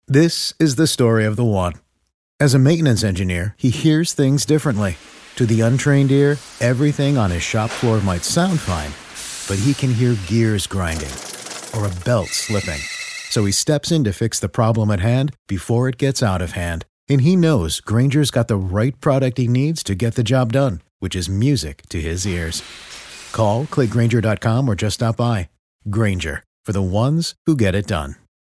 This is the story of the one. As a maintenance engineer, he hears things differently. To the untrained ear, everything on his shop floor might sound fine, but he can hear gears grinding or a belt slipping. So he steps in to fix the problem at hand before it gets out of hand. And he knows Grainger's got the right product he needs to get the job done, which is music to his ears. Call, click Grainger.com, or just stop by. Grainger, for the ones who get it done.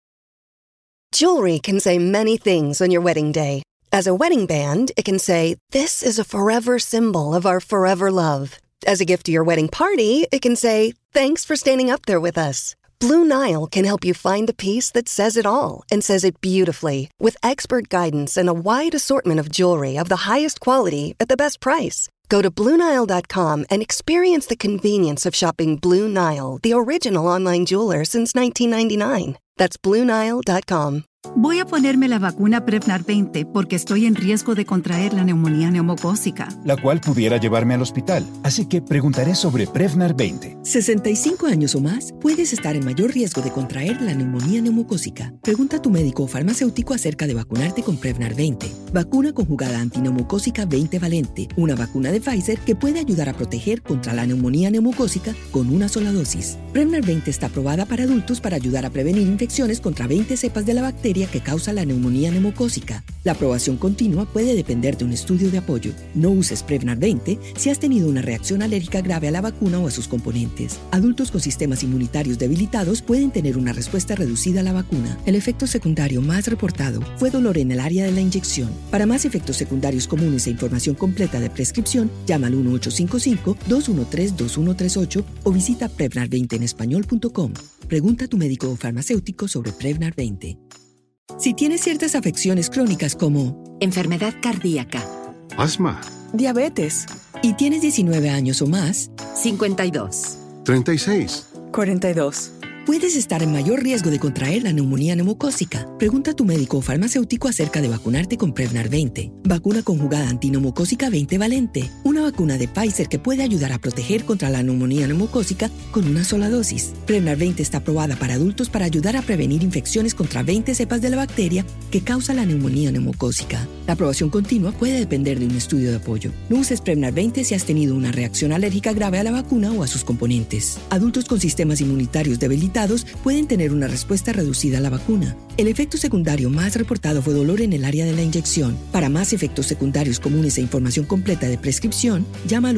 Jewelry can say many things on your wedding day. As a wedding band, it can say, "This is a forever symbol of our forever love." As a gift to your wedding party, it can say, "Thanks for standing up there with us." Blue Nile can help you find the piece that says it all and says it beautifully, with expert guidance and a wide assortment of jewelry of the highest quality at the best price. Go to BlueNile.com and experience the convenience of shopping Blue Nile, the original online jeweler since 1999. That's BlueNile.com. Voy a ponerme la vacuna Prevnar 20 porque estoy en riesgo de contraer la neumonía neumocócica, la cual pudiera llevarme al hospital. Así que preguntaré sobre Prevnar 20. 65 años o más, puedes estar en mayor riesgo de contraer la neumonía neumocócica. Pregunta a tu médico o farmacéutico acerca de vacunarte con Prevnar 20. Vacuna conjugada antineumocócica 20 valente. Una vacuna de Pfizer que puede ayudar a proteger contra la neumonía neumocócica con una sola dosis. Prevnar 20 está aprobada para adultos para ayudar a prevenir infecciones contra 20 cepas de la bacteria que causa la neumonía neumocócica. La aprobación continua puede depender de un estudio de apoyo. No uses Prevnar 20 si has tenido una reacción alérgica grave a la vacuna o a sus componentes. Adultos con sistemas inmunitarios debilitados pueden tener una respuesta reducida a la vacuna. El efecto secundario más reportado fue dolor en el área de la inyección. Para más efectos secundarios comunes e información completa de prescripción, llama al 1-855-213-2138 o visita Prevnar20enespañol.com. Pregunta a tu médico o farmacéutico sobre Prevnar 20. Si tienes ciertas afecciones crónicas como enfermedad cardíaca, asma, diabetes, y tienes 19 años o más, 52, 36, 42. Puedes estar en mayor riesgo de contraer la neumonía neumocócica. Pregunta a tu médico o farmacéutico acerca de vacunarte con Prevnar 20. Vacuna conjugada antineumocócica 20 valente. Una vacuna de Pfizer que puede ayudar a proteger contra la neumonía neumocócica con una sola dosis. Prevnar 20 está aprobada para adultos para ayudar a prevenir infecciones contra 20 cepas de la bacteria que causa la neumonía neumocócica. La aprobación continua puede depender de un estudio de apoyo. No uses Prevnar 20 si has tenido una reacción alérgica grave a la vacuna o a sus componentes. Adultos con sistemas inmunitarios debilitados pueden tener una respuesta reducida a la vacuna. El efecto secundario más reportado fue dolor en el área de la inyección. Para más efectos secundarios comunes e información completa de prescripción, llama al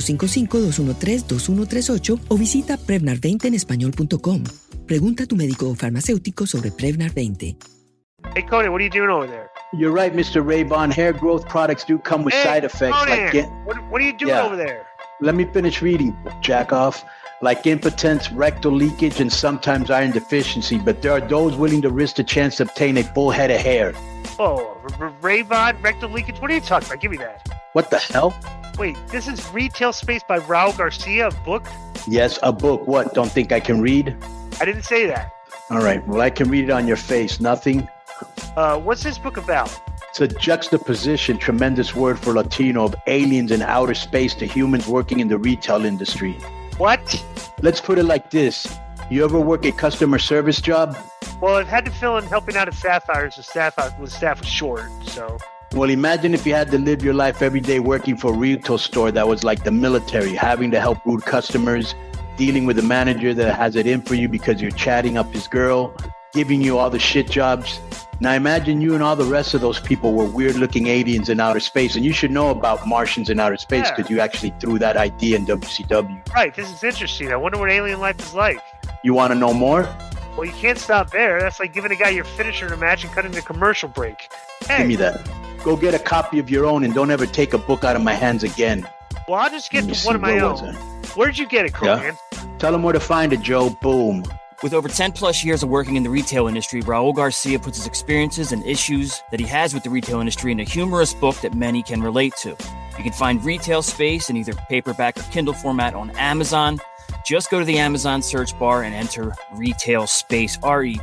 1-855-213-2138 o visita Prevnar20enespañol.com. Pregunta a tu médico o farmacéutico sobre Prevnar 20. Hey, Conan, what are you doing over there? You're right, Mr. Ray-Ban. Hair growth products do come with side effects. Conan, what are you doing over there? Let me finish reading, jack off. Like impotence, rectal leakage, and sometimes iron deficiency, but there are those willing to risk the chance to obtain a full head of hair. Oh, Ray-Ban, rectal leakage? What are you talking about? Give me that. What the hell? Wait, this is Retail Space by Raul Garcia, a book? Yes, a book. What, don't think I can read? I didn't say that. All right, well, I can read it on your face. Nothing? What's this book about? It's a juxtaposition, tremendous word for Latino, of aliens in outer space to humans working in the retail industry. What? Let's put it like this. You ever work a customer service job? Well, I've had to fill in helping out at Sapphires. The staff was short, so... Well, imagine if you had to live your life every day working for a retail store that was like the military, having to help rude customers, dealing with a manager that has it in for you because you're chatting up his girl, giving you all the shit jobs. Now imagine you and all the rest of those people were weird-looking aliens in outer space, and you should know about Martians in outer space because you actually threw that idea in WCW. Right, this is interesting. I wonder what alien life is like. You want to know more? Well, you can't stop there. That's like giving a guy your finisher in a match and cutting a commercial break. Hey. Give me that. Go get a copy of your own and don't ever take a book out of my hands again. Well, I'll just get one of my own. Where'd you get it, Conan? Tell him where to find it, Joe. Boom. With over 10 plus years of working in the retail industry, Raul Garcia puts his experiences and issues that he has with the retail industry in a humorous book that many can relate to. You can find Retail Space in either paperback or Kindle format on Amazon. Just go to the Amazon search bar and enter Retail Space,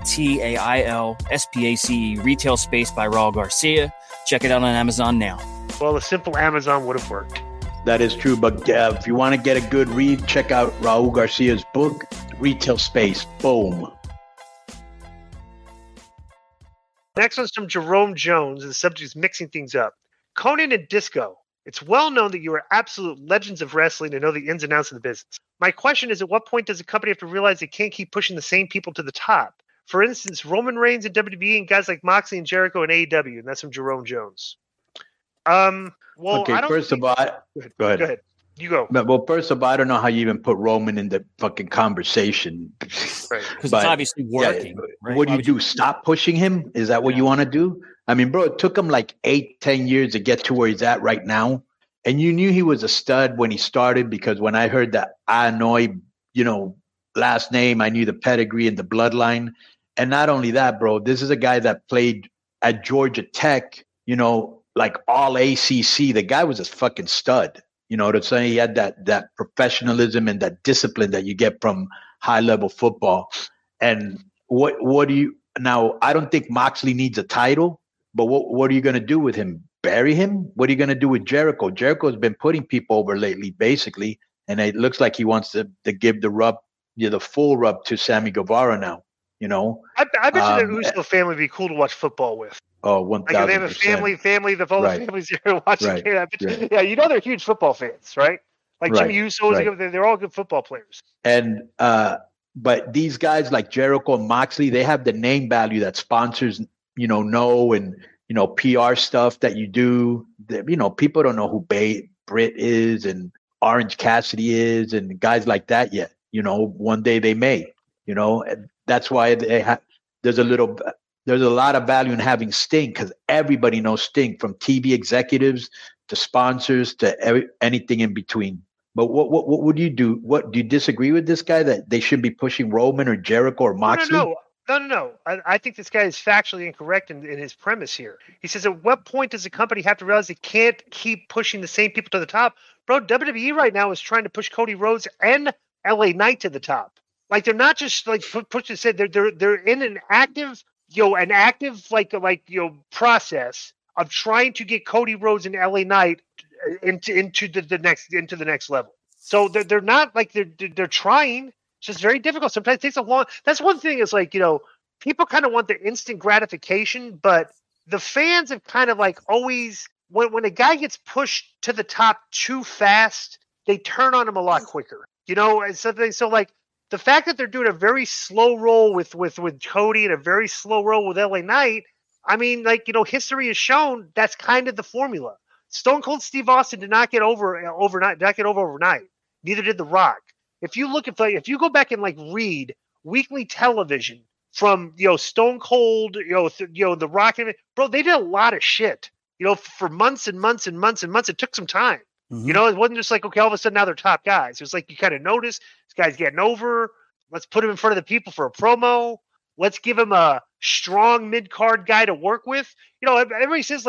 RETAILSPACE, Retail Space by Raul Garcia. Check it out on Amazon now. Well, a simple Amazon would have worked. That is true, but if you want to get a good read, check out Raul Garcia's book, Retail Space. Boom. Next one's from Jerome Jones, and the subject is mixing things up. Conan and Disco. It's well known that you are absolute legends of wrestling and know the ins and outs of the business. My question is, at what point does a company have to realize they can't keep pushing the same people to the top? For instance, Roman Reigns and WWE and guys like Moxley and Jericho and AEW, and that's from Jerome Jones. Well, okay, first of all, go ahead. You go. Well, first of all, I don't know how you even put Roman in the fucking conversation. Right. Because it's obviously working. Yeah, right? What do you do? Stop pushing him? Is that what you want to do? I mean, bro, it took him like 8-10 years to get to where he's at right now. And you knew he was a stud when he started, because when I heard that Anoa'i, last name, I knew the pedigree and the bloodline. And not only that, bro, this is a guy that played at Georgia Tech, like all ACC. The guy was a fucking stud. You know what I'm saying? He had that professionalism and that discipline that you get from high level football. And what do you now? I don't think Moxley needs a title, but what are you going to do with him? Bury him? What are you going to do with Jericho? Jericho's been putting people over lately, basically, and it looks like he wants to give the rub, the full rub to Sammy Guevara now. I bet you the Uso family would be cool to watch football with. Oh, 1,000%. Like they have a family, the whole family's here watching. Right. Yeah, they're huge football fans, right? Like Jimmy Uso, they're all good football players. And but these guys like Jericho and Moxley, they have the name value that sponsors, know, and PR stuff that you do. People don't know who Britt is and Orange Cassidy is and guys like that yet. One day they may. And that's why there's a lot of value in having Sting, because everybody knows Sting, from TV executives to sponsors to anything in between. But what would you do? What do you disagree with this guy that they should be pushing Roman or Jericho or Moxley? No. I think this guy is factually incorrect in his premise here. He says, at what point does a company have to realize they can't keep pushing the same people to the top? Bro, WWE right now is trying to push Cody Rhodes and LA Knight to the top. Like, they're not just like pushing. They're in an active process of trying to get Cody Rhodes and LA Knight into the next level. So they're not like they're trying. It's just very difficult. Sometimes it takes a long. That's one thing is like, people kind of want the instant gratification, but the fans have kind of like always, when a guy gets pushed to the top too fast, they turn on him a lot quicker. And so like, the fact that they're doing a very slow roll with Cody and a very slow roll with LA Knight, I mean, like, history has shown that's kind of the formula. Stone Cold Steve Austin did not get over overnight. Neither did The Rock. If you go back and like read weekly television from Stone Cold, The Rock, bro, they did a lot of shit. For months and months and months and months. It took some time. Mm-hmm. It wasn't just like, okay, all of a sudden now they're top guys. It was like you kind of notice this guy's getting over. Let's put him in front of the people for a promo. Let's give him a strong mid-card guy to work with. Everybody says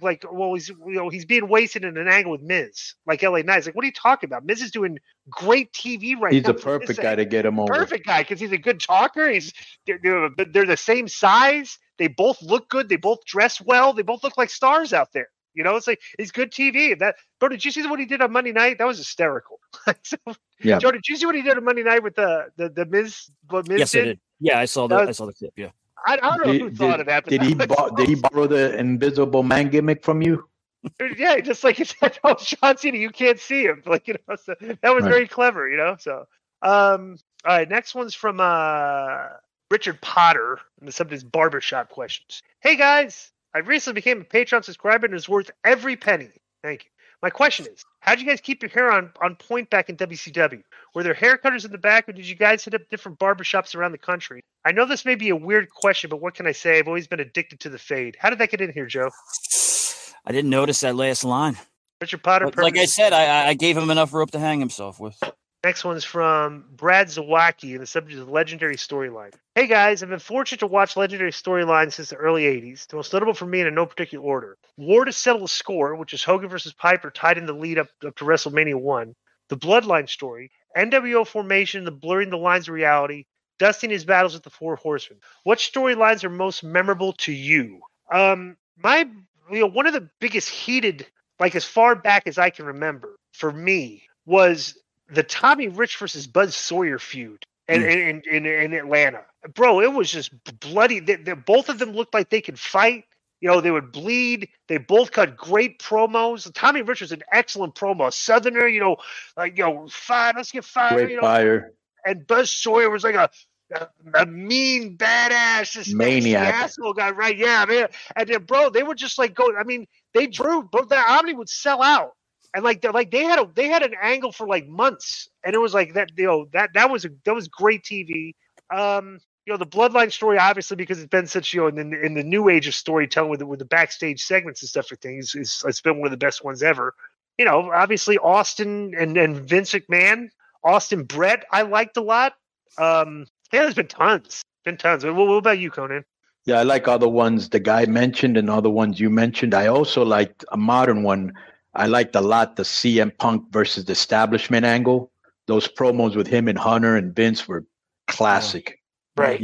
he's being wasted in an angle with Miz, like LA Knight. Like, what are you talking about? Miz is doing great TV right now. He's a perfect guy to get him over. Perfect guy because he's a good talker. They're the same size. They both look good. They both dress well. They both look like stars out there. It's like, it's good TV. Bro, did you see what he did on Monday night? That was hysterical. Yeah. Joe, did you see what he did on Monday night with the Miz? What Miz yes, did? I did. Yeah, I saw the clip. Yeah. I don't know who thought of that. Did he borrow the Invisible Man gimmick from you? Yeah, just like he said, oh, John Cena, you can't see him. Like, so that was very clever. So, all right, next one's from Richard Potter, and the subject is barbershop questions. Hey guys. I recently became a Patreon subscriber and it's worth every penny. Thank you. My question is, how'd you guys keep your hair on point back in WCW? Were there haircutters in the back, or did you guys hit up different barbershops around the country? I know this may be a weird question, but what can I say? I've always been addicted to the fade. How did that get in here, Joe? I didn't notice that last line. Richard Potter. Like I said, I gave him enough rope to hang himself with. Next one's from Brad Zawacki, and the subject is Legendary Storyline. Hey guys, I've been fortunate to watch Legendary Storyline since the early 80s. The most notable for me in no particular order. War to Settle the Score, which is Hogan versus Piper tied in the lead up to WrestleMania 1. The Bloodline story. NWO formation, the blurring the lines of reality. Dusting his battles with the Four Horsemen. What storylines are most memorable to you? One of the biggest heated, like as far back as I can remember, for me, was the Tommy Rich versus Buzz Sawyer feud in Atlanta. Bro, it was just bloody. Both of them looked like they could fight. You know, they would bleed. They both cut great promos. Tommy Richards, an excellent promo. Southerner, fire, let's get fire. Great fire. And Buzz Sawyer was like a mean, badass, just maniac asshole guy, right? Yeah, man. And then, bro, they would just like go. I mean, they drew, but the Omni would sell out, and they had an angle for like months, and it was like that. That was great TV. The Bloodline story, obviously, because it's been such, in the new age of storytelling with the backstage segments and stuff for things, it's been one of the best ones ever. Obviously Austin and Vince McMahon, Austin Brett, I liked a lot. There's been tons. What about you, Conan? Yeah, I like all the ones the guy mentioned and all the ones you mentioned. I also liked a modern one. I liked a lot the CM Punk versus the Establishment angle. Those promos with him and Hunter and Vince were classic. Right.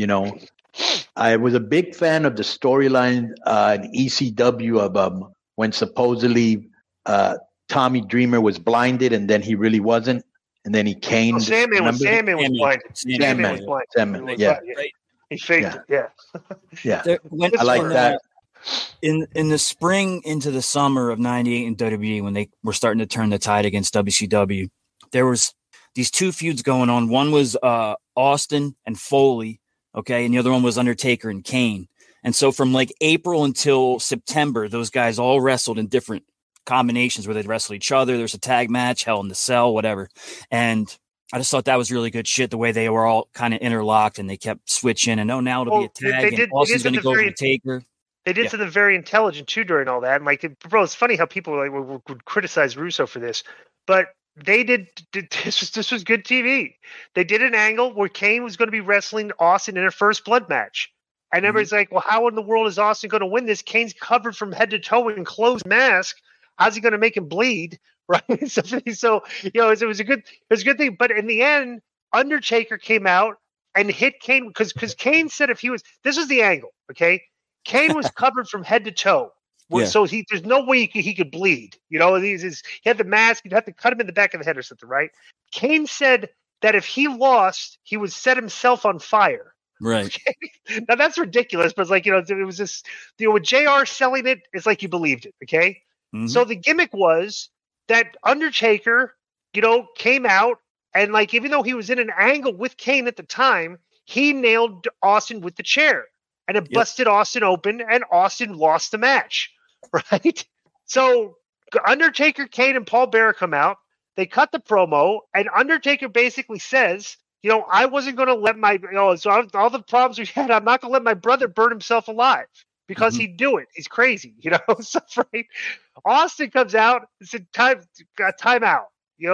I was a big fan of the storyline in ECW of when supposedly Tommy Dreamer was blinded and then he really wasn't. And then he came. Sandman was blinded. Sandman, yeah. Right. He faked it, yeah. Yeah. I like that. In the spring into the summer of '98 in WWE, when they were starting to turn the tide against WCW, there was these two feuds going on. One was Austin and Foley, okay, and the other one was Undertaker and Kane. And so from like April until September, those guys all wrestled in different combinations where they'd wrestle each other. There's a tag match, Hell in the Cell, whatever. And I just thought that was really good shit, the way they were all kind of interlocked and they kept switching. And now it'll be a tag. And Austin's going to go over to Taker. They did something very intelligent too during all that. And like, bro, it's funny how people would criticize Russo for this, but they did this was good TV. They did an angle where Kane was going to be wrestling Austin in a first blood match. And everybody's like, well, how in the world is Austin going to win this? Kane's covered from head to toe in closed mask. How's he going to make him bleed? Right. So it was a good thing. But in the end, Undertaker came out and hit Kane because Kane said this was the angle. Okay. Kane was covered from head to toe. Yeah. So there's no way he could bleed. He had the mask. You'd have to cut him in the back of the head or something, right? Kane said that if he lost, he would set himself on fire. Right. Okay? Now that's ridiculous, but it's like, it was this, with JR selling it, it's like you believed it. Okay. Mm-hmm. So the gimmick was that Undertaker, came out and like, even though he was in an angle with Kane at the time, he nailed Austin with the chair and it busted Austin open and Austin lost the match. Right. So Undertaker, Kane, and Paul Bearer come out. They cut the promo and Undertaker basically says, I wasn't going to let so all the problems we had, I'm not going to let my brother burn himself alive. Because he'd do it. He's crazy, So, right? Austin comes out and said, time out.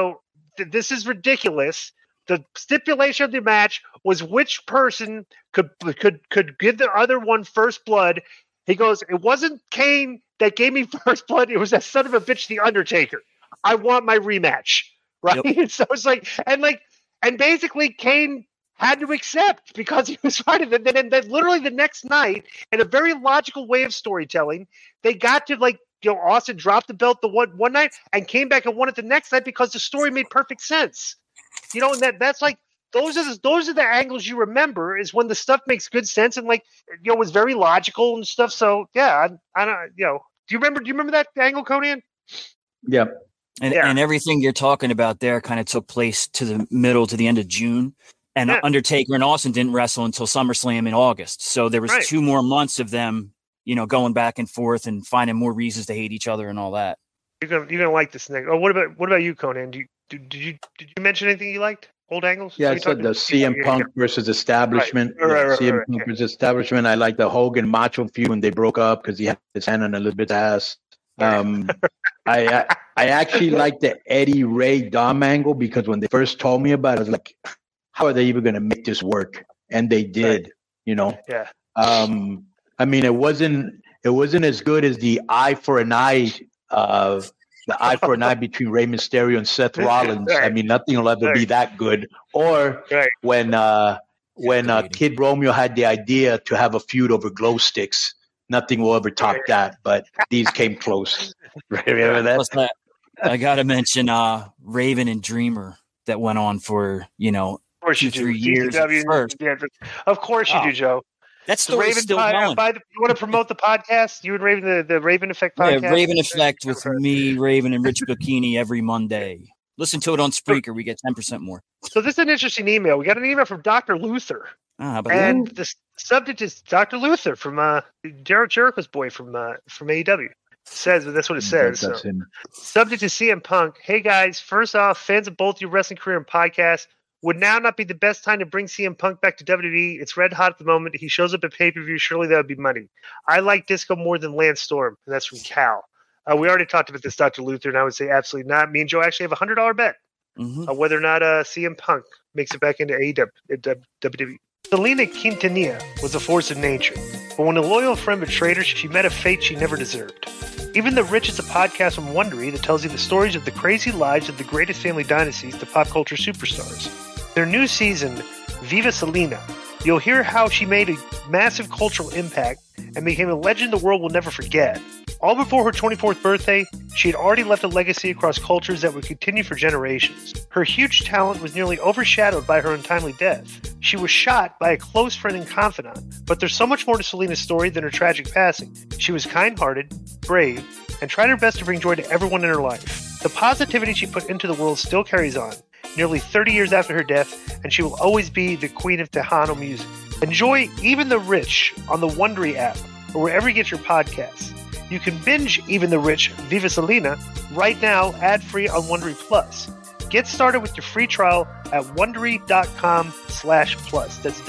This is ridiculous. The stipulation of the match was which person could give the other one first blood. He goes, it wasn't Kane that gave me first blood. It was that son of a bitch, the Undertaker. I want my rematch, right? Yep. So it's like, and basically Kane had to accept because he was right. And then literally the next night, in a very logical way of storytelling, they got to Austin dropped the belt the one night and came back and won it the next night because the story made perfect sense. And that's like, those are the angles you remember, is when the stuff makes good sense and was very logical and stuff. So yeah, I don't, do you remember that angle, Conan? Yeah. And everything you're talking about there kind of took place to the middle to the end of June. And Undertaker and Austin didn't wrestle until SummerSlam in August. So there was 2 more months of them, going back and forth and finding more reasons to hate each other and all that. You're gonna like this next. Oh, what about you, Conan? Did you mention anything you liked? Old angles? Yeah, I said the CM Punk versus Establishment. Right. CM Punk versus Establishment. I like the Hogan Macho feud when they broke up because he had his hand on Elizabeth's ass. I actually like the Eddie Ray Dom angle because when they first told me about it, I was like, how are they even going to make this work? And they did, Yeah. I mean, it wasn't as good as the eye for an eye between Rey Mysterio and Seth Rollins. Right. I mean, nothing will ever be that good. Or when Kid Romeo had the idea to have a feud over glow sticks, nothing will ever top that. But these came close. Remember that? Plus that, I got to mention Raven and Dreamer that went on for course you do. 2-3 years at DCW, first. yeah, of course you do, Joe. That story's Raven still going. you want to promote the podcast? You and Raven, the Raven Effect podcast? Yeah, Raven Effect with me, Raven, and Rich Bikini every Monday. Listen to it on Spreaker. We get 10% more. So this is an interesting email. We got an email from Dr. Luther. How about and that? the subject is Dr. Luther from Jericho's boy from AEW. Says that's what it says. So. Subject is CM Punk. Hey guys, first off, fans of both your wrestling career and podcast, would now not be the best time to bring CM Punk back to WWE? It's red hot at the moment. He shows up at pay-per-view. Surely that would be money. I like Disco more than Lance Storm, and that's from Cal. We already talked about this, Dr. Luther, and I would say absolutely not. Me and Joe actually have a $100 bet whether or not CM Punk makes it back into WWE. Selena Quintanilla was a force of nature, but when a loyal friend betrayed her, she met a fate she never deserved. Even the Rich is a podcast from Wondery that tells you the stories of the crazy lives of the greatest family dynasties to pop culture superstars. Their new season, Viva Selena, you'll hear how she made a massive cultural impact and became a legend the world will never forget. All before her 24th birthday, she had already left a legacy across cultures that would continue for generations. Her huge talent was nearly overshadowed by her untimely death. She was shot by a close friend and confidant, but there's so much more to Selena's story than her tragic passing. She was kind-hearted, brave, and tried her best to bring joy to everyone in her life. The positivity she put into the world still carries on, nearly 30 years after her death, and she will always be the queen of Tejano music. Enjoy Even the Rich on the Wondery app or wherever you get your podcasts. You can binge Even the Rich, Viva Selena, right now, ad-free on Wondery Plus. Get started with your free trial at Wondery.com/plus. That's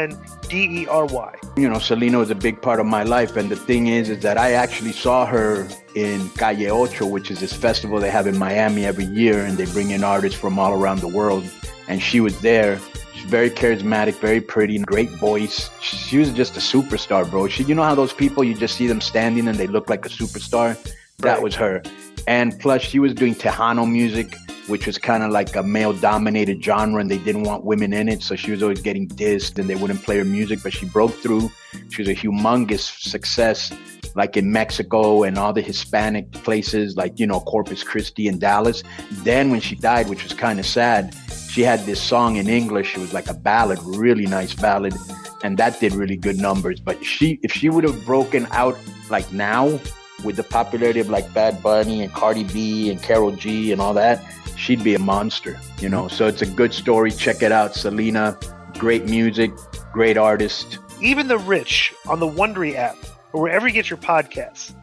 WONDERY. You know, Selena was a big part of my life, and the thing is that I actually saw her in Calle Ocho, which is this festival they have in Miami every year, and they bring in artists from all around the world, and she was there. She's very charismatic, very pretty, great voice. She was just a superstar, bro. You know how those people, you just see them standing and they look like a superstar? That was her. And plus, she was doing Tejano music, which was kind of like a male-dominated genre, and they didn't want women in it, so she was always getting dissed, and they wouldn't play her music, but she broke through. She was a humongous success, like in Mexico and all the Hispanic places, like, you know, Corpus Christi and Dallas. Then when she died, which was kind of sad, she had this song in English. It was like a ballad, really nice ballad, and that did really good numbers. But if she would have broken out like now, with the popularity of like Bad Bunny and Cardi B and Karol G and all that, she'd be a monster, you know. So it's a good story. Check it out. Selena, great music, great artist. Even the Rich on the Wondery app or wherever you get your podcasts.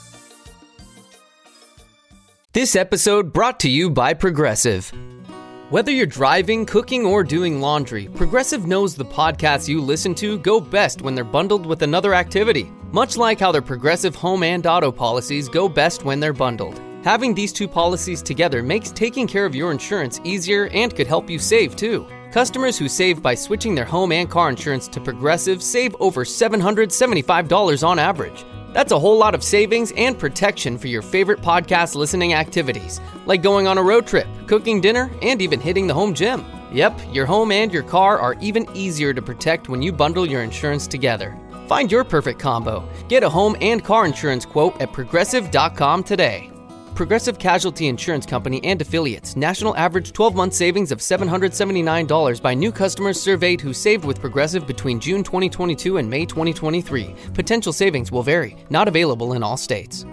This episode brought to you by Progressive. Whether you're driving, cooking, or doing laundry, Progressive knows the podcasts you listen to go best when they're bundled with another activity. Much like how their Progressive home and auto policies go best when they're bundled. Having these two policies together makes taking care of your insurance easier and could help you save too. Customers who save by switching their home and car insurance to Progressive save over $775 on average. That's a whole lot of savings and protection for your favorite podcast listening activities, like going on a road trip, cooking dinner, and even hitting the home gym. Yep, your home and your car are even easier to protect when you bundle your insurance together. Find your perfect combo. Get a home and car insurance quote at Progressive.com today. Progressive Casualty Insurance Company and Affiliates. National average 12-month savings of $779 by new customers surveyed who saved with Progressive between June 2022 and May 2023. Potential savings will vary. Not available in all states.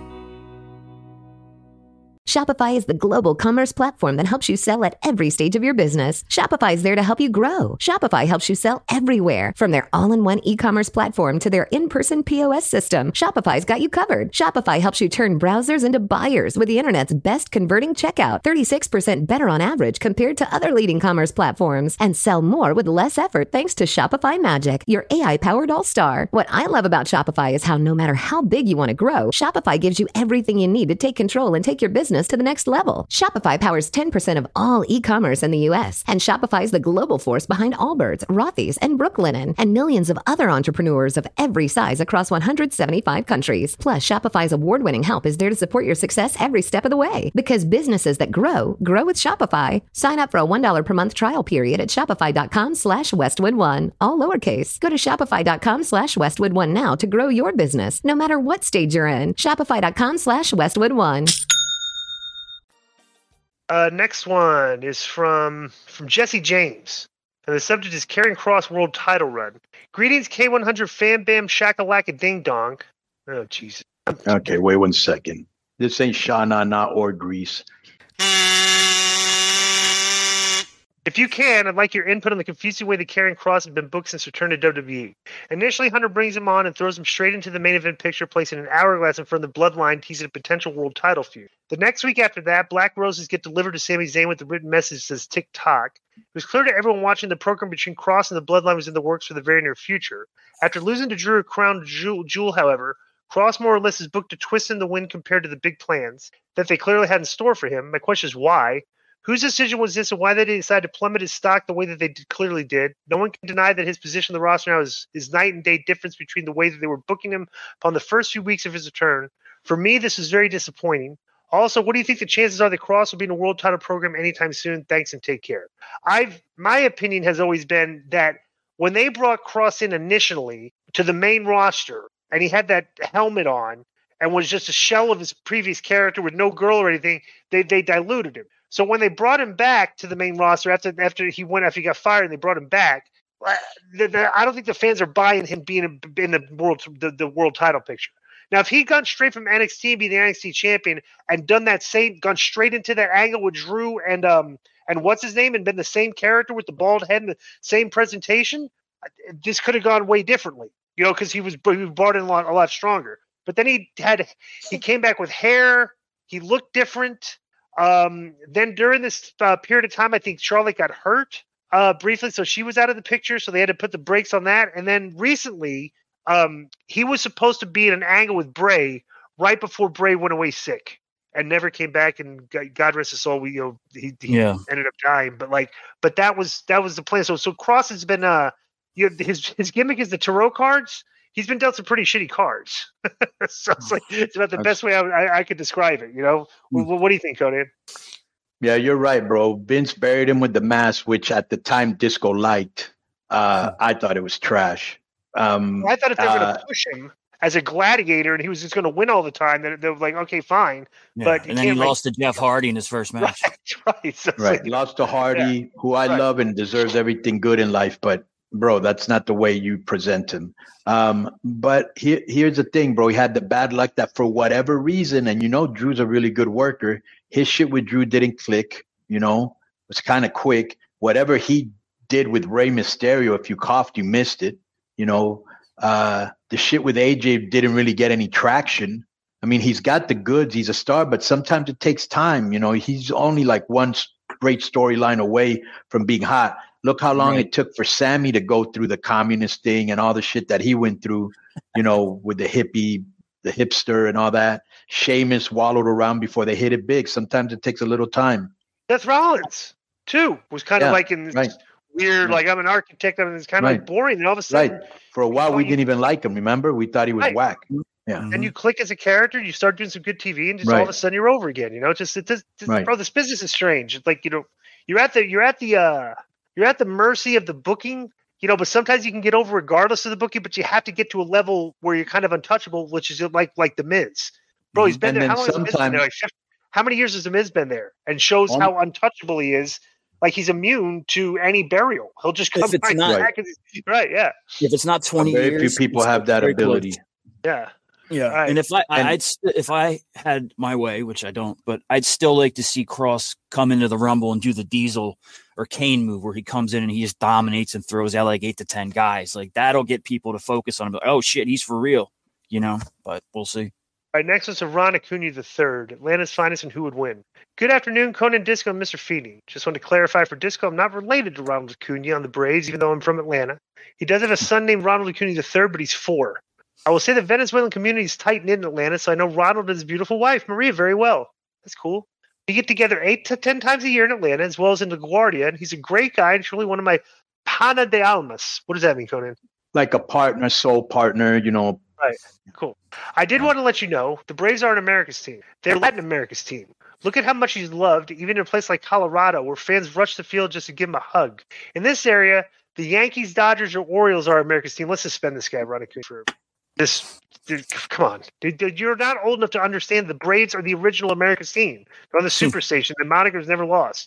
Shopify is the global commerce platform that helps you sell at every stage of your business. Shopify is there to help you grow. Shopify helps you sell everywhere, from their all-in-one e-commerce platform to their in-person POS system. Shopify's got you covered. Shopify helps you turn browsers into buyers with the internet's best converting checkout, 36% better on average compared to other leading commerce platforms, and sell more with less effort thanks to Shopify Magic, your AI-powered all-star. What I love about Shopify is how no matter how big you want to grow, Shopify gives you everything you need to take control and take your business to the next level. Shopify powers 10% of all e-commerce in the U.S., and Shopify is the global force behind Allbirds, Rothy's, and Brooklinen, and millions of other entrepreneurs of every size across 175 countries. Plus, Shopify's award-winning help is there to support your success every step of the way. Because businesses that grow with Shopify. Sign up for a $1 per month trial period at shopify.com/Westwood1, all lowercase. Go to shopify.com/Westwood1 now to grow your business, no matter what stage you're in. Shopify.com/Westwood1. Next one is from Jesse James. And the subject is Karrion Kross World Title Run. Greetings, K100 Fam Bam Shakalaka Ding Dong. Oh, Jesus. Okay, wait 1 second. This ain't Sha Na Na or Grease. If you can, I'd like your input on the confusing way that Karrion Kross has been booked since return to WWE. Initially, Hunter brings him on and throws him straight into the main event picture, placing an hourglass in front of the Bloodline, teasing a potential world title feud. The next week after that, Black Roses get delivered to Sami Zayn with a written message that says TikTok. It was clear to everyone watching the program between Kross and the Bloodline was in the works for the very near future. After losing to Drew Crown Jewel, however, Kross more or less is booked to twist in the wind compared to the big plans that they clearly had in store for him. My question is why? Whose decision was this and why they decided to plummet his stock the way that they clearly did? No one can deny that his position in the roster now is night and day difference between the way that they were booking him upon the first few weeks of his return. For me, this is very disappointing. Also, what do you think the chances are that Kross will be in a world title program anytime soon? Thanks and take care. My opinion has always been that when they brought Kross in initially to the main roster and he had that helmet on and was just a shell of his previous character with no girl or anything, they diluted him. So when they brought him back to the main roster after he got fired and they brought him back, I don't think the fans are buying him being in the world title picture. Now, if he'd gone straight from NXT and be the NXT champion and done gone straight into that angle with Drew and what's his name and been the same character with the bald head and the same presentation, this could have gone way differently, because he was brought in a lot stronger. But then he came back with hair. He looked different. Then during this period of time, I think Charlotte got hurt briefly, so she was out of the picture. So they had to put the brakes on that. And then recently, he was supposed to be in an angle with Bray right before Bray went away sick and never came back. And God rest his soul, he ended up dying. But that was the plan. So Kross has been his gimmick is the tarot cards. He's been dealt some pretty shitty cards. So it's about the best way I could describe it, What do you think, Conan? Yeah, you're right, bro. Vince buried him with the mask, which at the time Disco liked. I thought it was trash. I thought if they were going to push him as a gladiator and he was just going to win all the time, then they were like, okay, fine. Yeah. But and then he lost to Jeff Hardy in his first match. Right. So Lost to Hardy, who I love and deserves everything good in life, but bro, that's not the way you present him. But here's the thing, bro. He had the bad luck that for whatever reason, and Drew's a really good worker, his shit with Drew didn't click, it was kind of quick. Whatever he did with Rey Mysterio, if you coughed, you missed it. The shit with AJ didn't really get any traction. I mean, he's got the goods. He's a star, but sometimes it takes time. He's only like one great storyline away from being hot. Look how long it took for Sammy to go through the communist thing and all the shit that he went through, with the hipster and all that. Sheamus wallowed around before they hit it big. Sometimes it takes a little time. Seth Rollins, too, was kind of like in this weird, like I'm an architect. It's kind of like boring. And all of a sudden, for a while, we didn't even like him. Remember? We thought he was whack. Yeah. And you click as a character, you start doing some good TV, and just all of a sudden you're over again. Bro, this business is strange. It's like you're at the mercy of the booking, but sometimes you can get over regardless of the booking, but you have to get to a level where you're kind of untouchable, which is like The Miz. Bro, he's been there. How long has The Miz been there? How many years has The Miz been there? And shows how untouchable he is. Like he's immune to any burial. He'll just come back. Right, yeah. If it's not 20 years. Very few people have that ability. Close. Yeah. Yeah, right. And if I had my way, which I don't, but I'd still like to see Kross come into the Rumble and do the Diesel or Kane move where he comes in and he just dominates and throws out like 8 to 10 guys. Like that'll get people to focus on him. Like, oh shit, he's for real, But we'll see. All right, next is Ron Acuna III, Atlanta's finest and who would win. Good afternoon, Conan, Disco, and Mr. Feeney. Just want to clarify for Disco, I'm not related to Ronald Acuna on the Braves, even though I'm from Atlanta. He does have a son named Ronald Acuna III, but he's 4. I will say the Venezuelan community is tight-knit in Atlanta, so I know Ronald and his beautiful wife, Maria, very well. That's cool. We get together 8 to 10 times a year in Atlanta, as well as in LaGuardia, and he's a great guy and truly one of my pana de almas. What does that mean, Conan? Like a partner, soul partner, Right. Cool. I did want to let you know the Braves aren't America's team. They're Latin America's team. Look at how much he's loved, even in a place like Colorado, where fans rush the field just to give him a hug. In this area, the Yankees, Dodgers, or Orioles are America's team. Let's suspend this guy, Ron Acuna, for this. Dude, come on. Dude, you're not old enough to understand the Braves are the original America's team. They're on the Superstation. The moniker's never lost.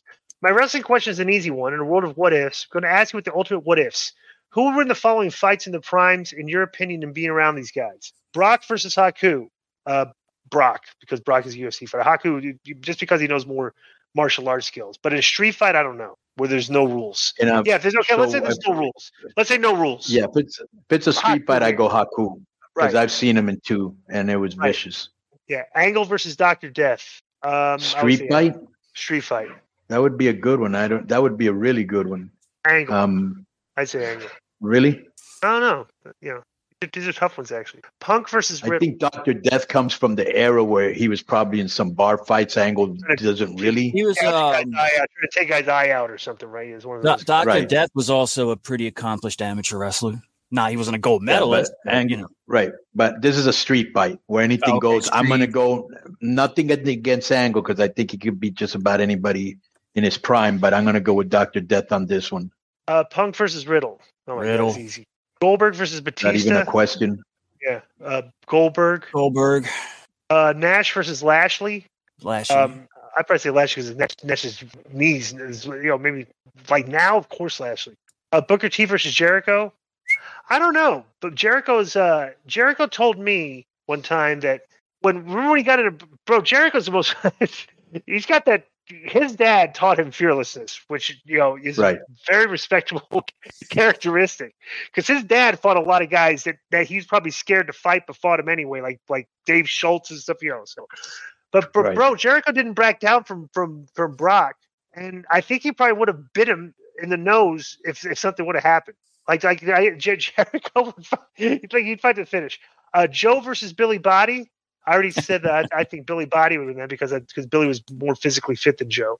My wrestling question is an easy one. In a world of what ifs, I'm going to ask you with the ultimate what ifs. Who will win the following fights in the primes, in your opinion, and being around these guys? Brock versus Haku. Brock, because Brock is a UFC fighter. Haku, just because he knows more martial arts skills. But in a street fight, I don't know, where there's no rules. Let's say there's no rules. Let's say no rules. Yeah, if it's a street fight, I go Haku. Because I've seen him in 2, and it was vicious. Yeah, Angle versus Dr. Death. Street fight? Street fight. That would be a good one. That would be a really good one. Angle. I'd say Angle. Really? I don't know. These are tough ones, actually. Punk versus Riddle. I think Dr. Death comes from the era where he was probably in some bar fights. Angle doesn't really. He was trying to take a guy's eye out or something, right? He was one of those. Dr. Death was also a pretty accomplished amateur wrestler. He wasn't a gold medalist. Right. But this is a street fight where anything goes. I'm going to go nothing against Angle because I think he could beat just about anybody in his prime, but I'm going to go with Dr. Death on this one. Punk versus Riddle. Oh, my God, that's easy. Goldberg versus Batista. Not even a question. Yeah. Goldberg. Nash versus Lashley. I'd probably say Lashley because Nash's knees is, maybe like now, of course, Lashley. Booker T versus Jericho. I don't know, but Jericho told me one time that remember when he got into Jericho's the most he's got that. His dad taught him fearlessness, which is a very respectable characteristic. Because his dad fought a lot of guys that he's probably scared to fight, but fought him anyway, like Dave Schultz and stuff. So, but bro, Jericho didn't back down from Brock, and I think he probably would have bit him in the nose if something would have happened. Jericho would fight, he'd fight to the finish. Joe versus Billy Body. I already said that I think Billy Body would win that because Billy was more physically fit than Joe.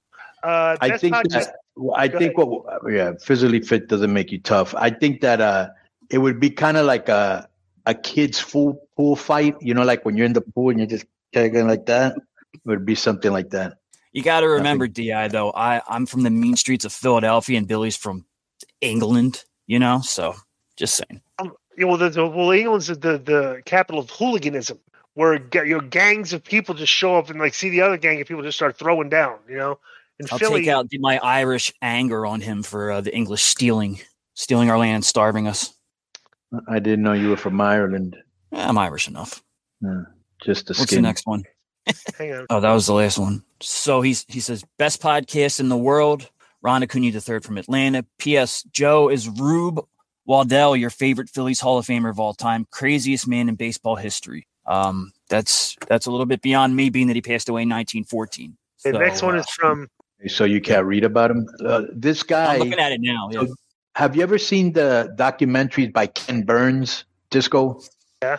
Physically fit doesn't make you tough. I think that it would be kind of like a kid's pool fight. Like when you're in the pool and you're just going like that. It would be something like that. You got to remember, Di, though. I'm from the mean streets of Philadelphia, and Billy's from England. So just saying. England's the capital of hooliganism, where gangs of people just show up and see the other gang of people just start throwing down. And I'll Philly, take out my Irish anger on him for the English stealing our land and starving us. I didn't know you were from Ireland. Yeah, I'm Irish enough. Just the skin. What's the next one? Hang on. Oh, that was the last one. So he says, best podcast in the world. Ron Acuna III from Atlanta. P.S. Joe, is Rube Waddell your favorite Phillies Hall of Famer of all time? Craziest man in baseball history. That's a little bit beyond me, being that he passed away in 1914. The next one is from. So you can't read about him. This guy. I'm looking at it now. Yeah. So have you ever seen the documentaries by Ken Burns, Disco? Yeah.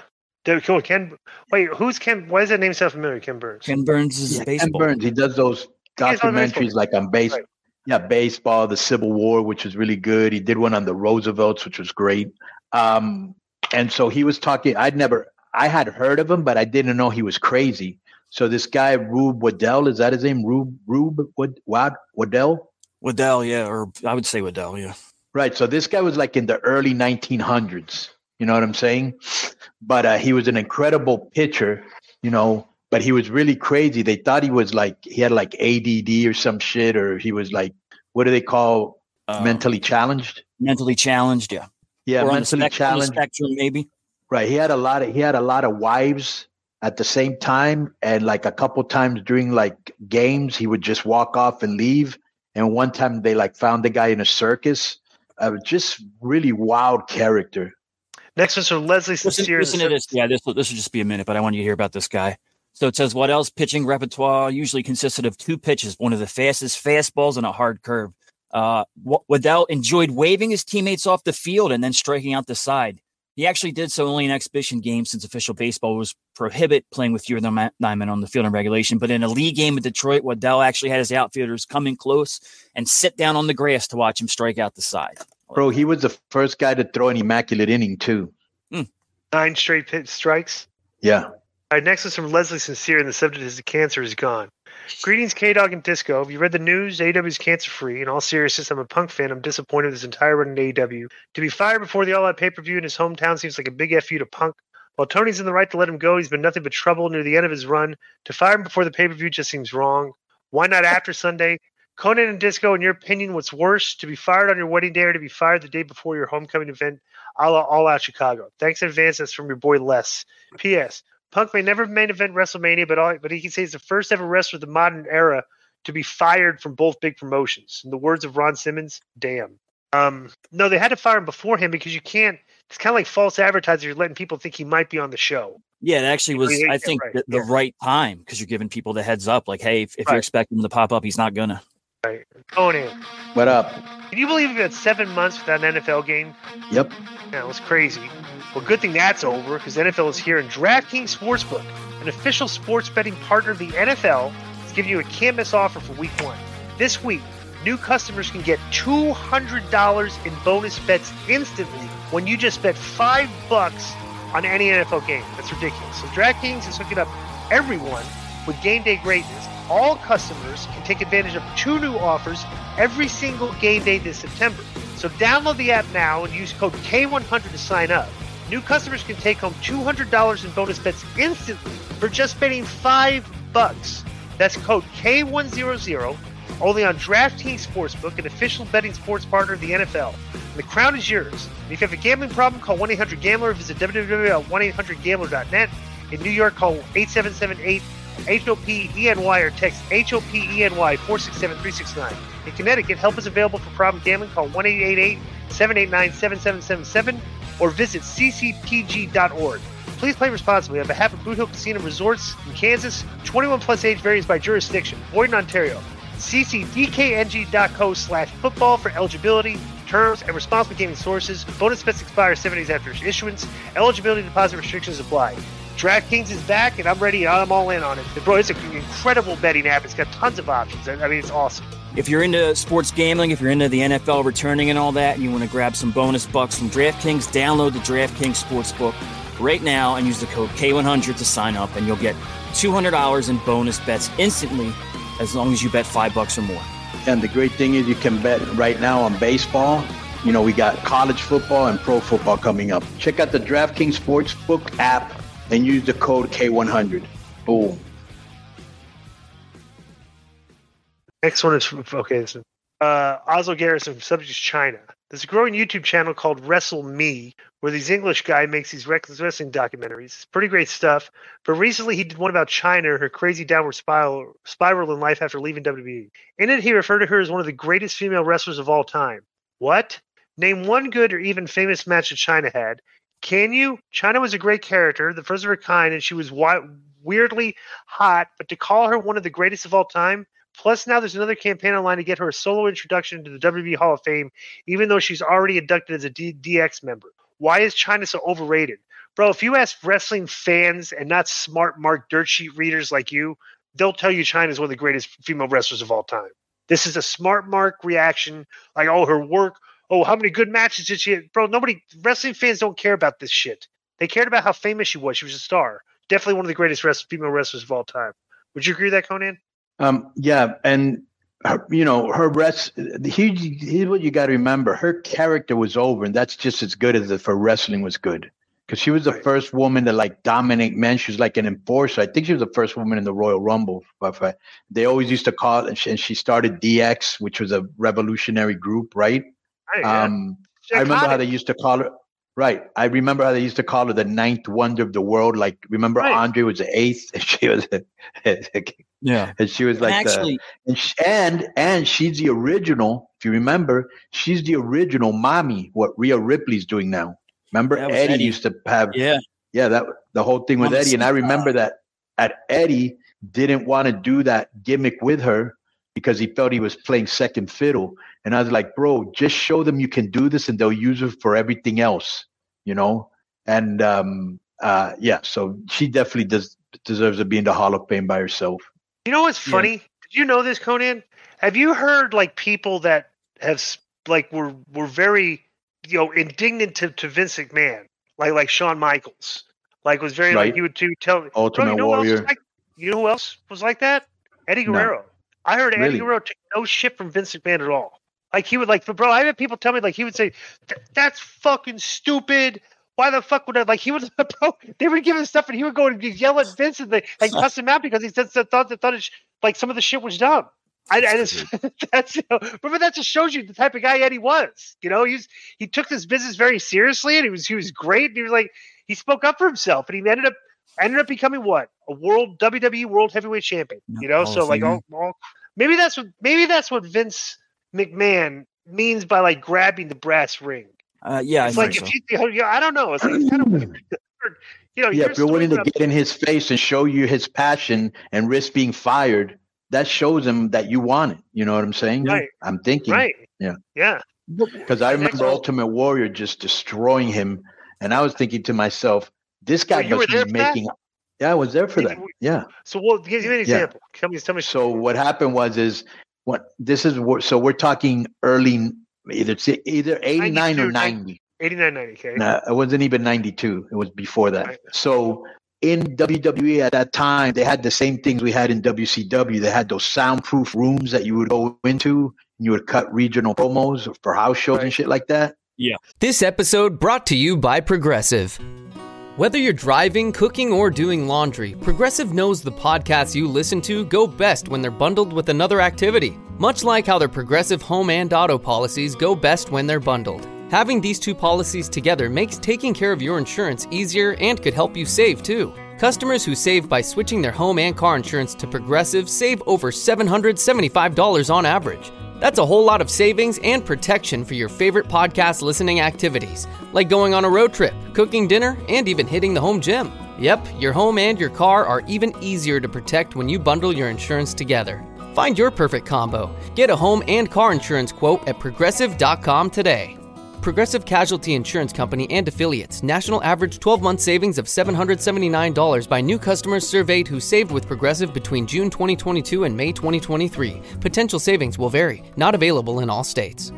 Wait, who's Ken? Why does that name sound familiar? Ken Burns. Ken Burns is baseball. Ken Burns. He does those documentaries like on baseball. Right. Yeah, baseball, the Civil War, which was really good. He did one on the Roosevelts, which was great. And so he was talking. I had heard of him, but I didn't know he was crazy. So this guy, Rube Waddell, is that his name? Rube Waddell? Waddell, yeah, or I would say Waddell, yeah. Right. So this guy was like in the early 1900s. You know what I'm saying? But he was an incredible pitcher, but he was really crazy. They thought he had like ADD or some shit, or he was like, what do they call mentally challenged? Mentally challenged, yeah. Yeah, or mentally challenged. On the spectrum, maybe. Right. He had a lot of wives at the same time, and like a couple times during like games, he would just walk off and leave. And one time they found the guy in a circus. Just really wild character. Next one's from Leslie Sincere. Listen to this. Yeah, this will just be a minute, but I want you to hear about this guy. So it says, Waddell's pitching repertoire usually consisted of 2 pitches, one of the fastest fastballs and a hard curve. Waddell enjoyed waving his teammates off the field and then striking out the side. He actually did so only in exhibition games, since official baseball was prohibit playing with fewer than 9 men on the field in regulation. But in a league game with Detroit, Waddell actually had his outfielders come in close and sit down on the grass to watch him strike out the side. Bro, he was the first guy to throw an immaculate inning, too. 9 straight pitch strikes? Yeah. All right, next is from Leslie Sincere, and the subject is the cancer is gone. Greetings, K-Dog and Disco. Have you read the news? AEW is cancer-free. In all seriousness, I'm a Punk fan. I'm disappointed with his entire run in AEW. To be fired before the All-Out pay-per-view in his hometown seems like a big F you to Punk. While Tony's in the right to let him go, he's been nothing but trouble near the end of his run. To fire him before the pay-per-view just seems wrong. Why not after Sunday? Conan and Disco, in your opinion, what's worse, to be fired on your wedding day or to be fired the day before your homecoming event, a la All Out Chicago? Thanks in advance. That's from your boy Les. P.S. Punk may never main event WrestleMania, but he can say he's the first ever wrestler of the modern era to be fired from both big promotions. In the words of Ron Simmons, damn. No, they had to fire him before him because you can't. It's kind of like false advertising. You're letting people think he might be on the show. Yeah, it actually was, I think, the right time because you're giving people the heads up. Like, hey, if you're expecting him to pop up, he's not going to. Right. Conan. What up? Can you believe we've had 7 months without an NFL game? Yep. Yeah, it was crazy. Well, good thing that's over because the NFL is here, and DraftKings Sportsbook, an official sports betting partner of the NFL, is giving you a can't-miss offer for Week 1. This week, new customers can get $200 in bonus bets instantly when you just bet $5 on any NFL game. That's ridiculous. So DraftKings is hooking up everyone with game day greatness. All customers can take advantage of 2 new offers every single game day this September. So download the app now and use code K100 to sign up. New customers can take home $200 in bonus bets instantly for just betting $5. That's code K100 only on DraftKings Sportsbook, an official betting sports partner of the NFL. And the crown is yours. And if you have a gambling problem, call 1-800-GAMBLER or visit www.1800gambler.net. In New York, call 877-8-HOPENY or text HOPENY 467-369. In Connecticut, help is available for problem gambling. Call 1-888-789-7777 or visit ccpg.org. Please play responsibly. On behalf of Boot Hill Casino Resorts in Kansas, 21 plus age varies by jurisdiction. Void in Ontario. ccdkng.co/football for eligibility, terms, and responsible gaming sources. Bonus bets expire 7 days after issuance. Eligibility deposit restrictions apply. DraftKings is back, and I'm ready. I'm all in on it. Bro, it's an incredible betting app. It's got tons of options. I mean, it's awesome. If you're into sports gambling, if you're into the NFL returning and all that, and you want to grab some bonus bucks from DraftKings, download the DraftKings Sportsbook right now and use the code K100 to sign up, and you'll get $200 in bonus bets instantly as long as you bet $5 or more. And the great thing is you can bet right now on baseball. You know, we got college football and pro football coming up. Check out the DraftKings Sportsbook app and use the code K100. Boom. Next one is from, Oslo Garrison from subject is China. There's a growing YouTube channel called Wrestle Me, where this English guy makes these reckless wrestling documentaries. It's pretty great stuff. But recently he did one about China, her crazy downward spiral in life after leaving WWE. In it, he referred to her as one of the greatest female wrestlers of all time. What? Name one good or even famous match that China had. Can you? China was a great character, the first of her kind, and she was weirdly hot, but to call her one of the greatest of all time? Plus, now there's another campaign online to get her a solo introduction to the WWE Hall of Fame, even though she's already inducted as a DX member. Why is China so overrated? Bro, if you ask wrestling fans and not smart Mark dirt sheet readers like you, they'll tell you China is one of the greatest female wrestlers of all time. This is a smart Mark reaction, like, oh, her work, oh, how many good matches did she have? Bro, wrestling fans don't care about this shit. They cared about how famous she was. She was a star. Definitely one of the greatest female wrestlers of all time. Would you agree with that, Conan? Yeah, and her here's what you got to remember: her character was over, and that's just as good as if her wrestling was good. Because she was the first woman to dominate men. She was like an enforcer. I think she was the first woman in the Royal Rumble. They always used to call it, and she started DX, which was a revolutionary group, right? I remember how they used to call her. Right. I remember how they used to call her the 9th wonder of the world. Like, remember Andre was the 8th, and she was, and she was like, and she's the original. If you remember, she's the original mommy. What Rhea Ripley's doing now. Remember, Eddie used to have, that the whole thing with Eddie. And I remember that Eddie didn't want to do that gimmick with her because he felt he was playing second fiddle. And I was like, bro, just show them you can do this and they'll use it for everything else, And so she definitely deserves to be in the Hall of Fame by herself. You know what's funny? Did you know this, Conan? Have you heard people that have were very indignant to Vince McMahon, like Shawn Michaels, was very he would tell Ultimate Warrior. You know who else was like that? Eddie Guerrero. No. I heard Eddie Guerrero took no shit from Vince McMahon at all. He would bro, I had people tell me he would say, that's fucking stupid. Why the fuck would I he would bro? They would give him stuff and he would go and yell at Vince and cuss him out because he thought some of the shit was dumb. But that just shows you the type of guy Eddie was. He took this business very seriously, and he was great. And he was like, he spoke up for himself, and he ended up becoming what? A WWE World Heavyweight Champion. So like maybe that's what Vince McMahon means by like grabbing the brass ring. It's like if I don't know. It's like kind of weird. If you're willing to get in his face and show you his passion and risk being fired, that shows him that you want it. You know what I'm saying? Right. I'm thinking. Right. Yeah. Because I remember Ultimate Warrior just destroying him, and I was thinking to myself, this guy must be making. Yeah, I was there for that. Yeah. So, give me an example. Tell me. So what happened was so we're talking early, either 89 or 90. 89, 90. Okay. No, it wasn't even 92. It was before that. Right. So in WWE at that time, they had the same things we had in WCW. They had those soundproof rooms that you would go into, and you would cut regional promos for house shows and shit like that. Yeah. This episode brought to you by Progressive. Whether you're driving, cooking, or doing laundry, Progressive knows the podcasts you listen to go best when they're bundled with another activity. Much like how their Progressive home and auto policies go best when they're bundled. Having these two policies together makes taking care of your insurance easier and could help you save too. Customers who save by switching their home and car insurance to Progressive save over $775 on average. That's a whole lot of savings and protection for your favorite podcast listening activities, like going on a road trip, cooking dinner, and even hitting the home gym. Yep, your home and your car are even easier to protect when you bundle your insurance together. Find your perfect combo. Get a home and car insurance quote at Progressive.com today. Progressive Casualty Insurance Company and Affiliates. National average 12-month savings of $779 by new customers surveyed who saved with Progressive between June 2022 and May 2023. Potential savings will vary. Not available in all states.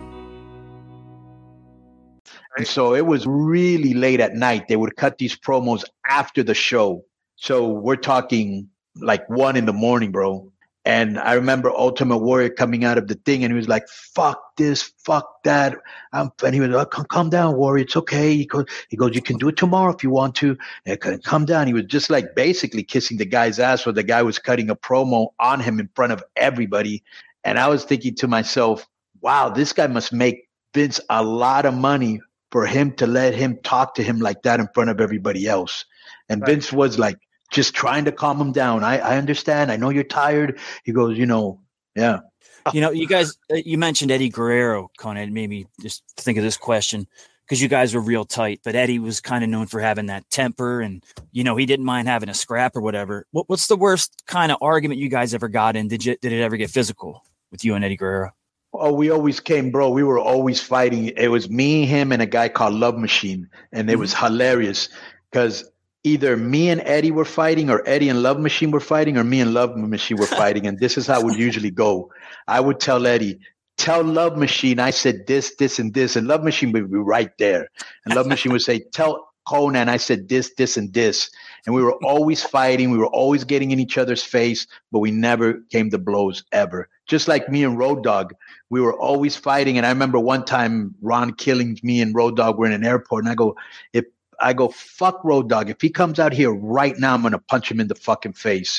And so it was really late at night. They would cut these promos after the show. So we're talking like 1 a.m, bro. And I remember Ultimate Warrior coming out of the thing, and he was like, fuck this, fuck that. And he was like, calm down, Warrior. It's okay. He goes, you can do it tomorrow if you want to. And calm down. He was just like basically kissing the guy's ass where the guy was cutting a promo on him in front of everybody. And I was thinking to myself, wow, this guy must make Vince a lot of money for him to let him talk to him like that in front of everybody else. And right. Vince was like, just trying to calm him down. I understand. I know you're tired. He goes, yeah. You guys, you mentioned Eddie Guerrero, Conan. It made me just think of this question because you guys were real tight, but Eddie was kind of known for having that temper and, he didn't mind having a scrap or whatever. What's the worst kind of argument you guys ever got in? Did it ever get physical with you and Eddie Guerrero? Oh, we always came, bro. We were always fighting. It was me, him, and a guy called Love Machine. And it was hilarious because either me and Eddie were fighting or Eddie and Love Machine were fighting or me and Love Machine were fighting. And this is how it would usually go. I would tell Eddie, tell Love Machine I said this, this, and this. And Love Machine would be right there. And Love Machine would say, tell Conan I said this, this, and this. And we were always fighting. We were always getting in each other's face, but we never came to blows ever. Just like me and Road Dogg, we were always fighting. And I remember one time Ron Killings, me and Road Dogg were in an airport. And I go, fuck Road Dogg. If he comes out here right now, I'm going to punch him in the fucking face,